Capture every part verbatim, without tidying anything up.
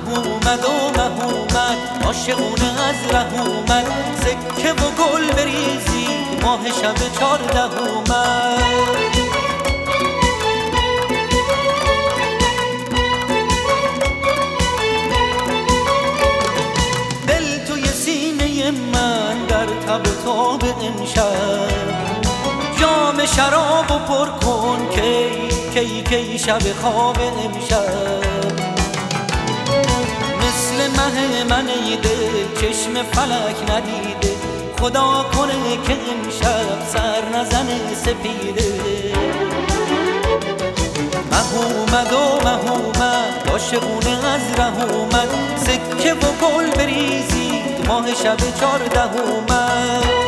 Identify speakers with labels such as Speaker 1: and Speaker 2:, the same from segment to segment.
Speaker 1: اومد و مه اومد عاشقونه از ره اومد، سکه و گل بریزید ماه شب چارده اومد. دل توی سینه من در تب تاب امشب، جام شراب و پر کن کی کی کی شب خواب امشب. مثل مه من ای دل چشم فلک ندیده، خدا کنه که امشب سر نزنه سپیده. مه اومد و مه اومد عاشقونه از ره اومد، سکه و گل بریزید ماه شب چارده اومد.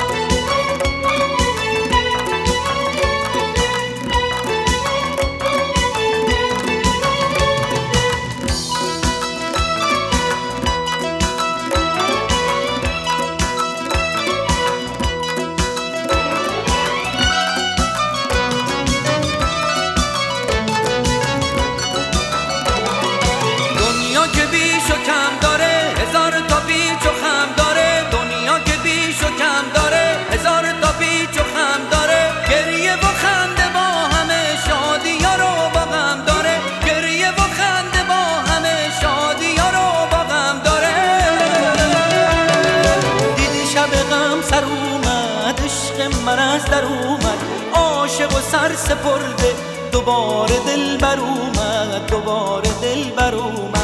Speaker 1: که بیش و کم داره هزار تا پیچ و خم داره، دنیا که بیش و کم داره هزار تا پیچ و خم داره. گریه و خنده با همه شادی ها رو با غم داره، گریه و خنده با همه شادی ها رو با غم داره. دیدی شب غم سر اومد، عشق من از در اومد، عاشق و سر سپرده دوباره دل بر اومد، دوباره دل بر اومد.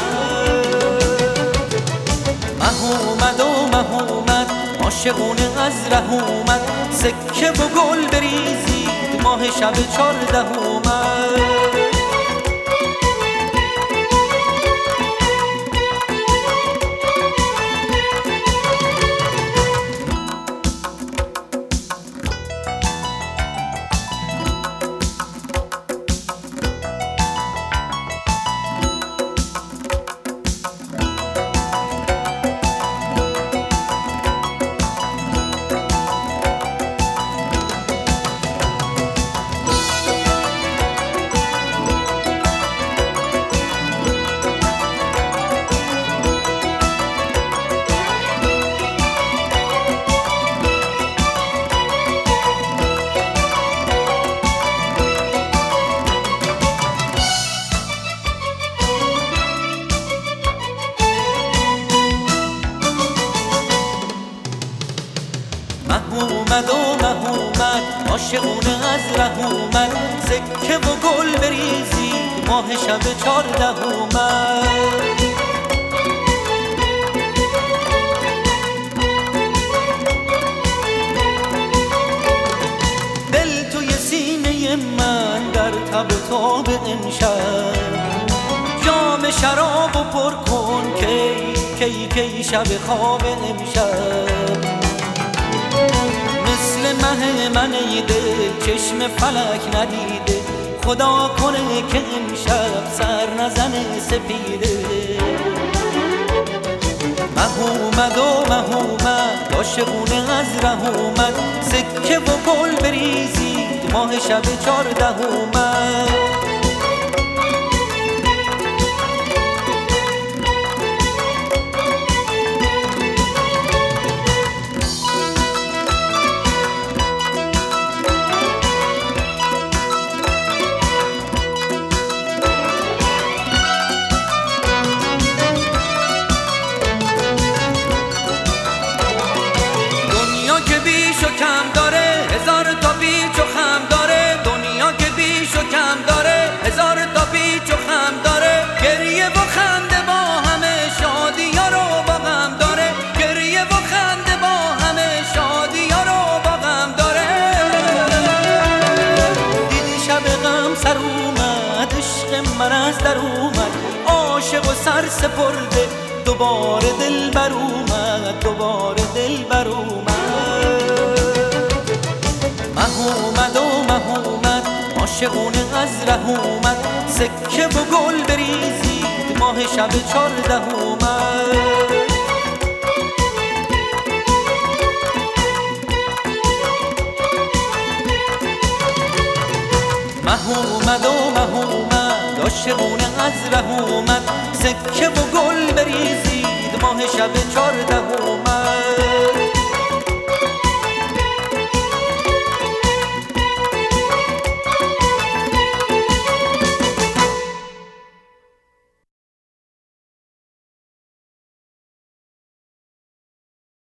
Speaker 1: مه اومد و مه اومد عاشقونه از ره اومد، سکه و گل بریزید ماه شب چارده اومد. مه اومد و مه اومد عاشقونه از ره اومد، سکه و گل بریزید ماه شب چارده اومد. دل توی سینه من در تب تاب امشب، جام شراب و پر کن کی کی کی شب خواب امشب. مثل مه من ای دل چشم فلک ندیده، خدا کنه که امشب سر نزنه سپیده. مه اومد و مه اومد عاشقونه از ره اومد، سکه و گل بریزید ماه شب چارده اومد. کم داره هزار تا پیچ و خم داره، دنیا که بیش و کم داره هزار تا پیچ و خم داره. گریه و خنده با همه شادی ها رو با غم داره، گریه و خنده با همه شادی ها رو با غم داره. دیدی شب غم سر اومد، عشق من از در اومد، عاشق و سر سپرده دوباره دل بر اومد، دوباره دل بر اومد. مه اومد و مه اومد عاشقونه از ره اومد، سکه و گل بریزید ماه شب چارده اومد. مه اومد و مه اومد عاشقونه از ره اومد، سکه و گل بریزید ماه شب چارده اومد.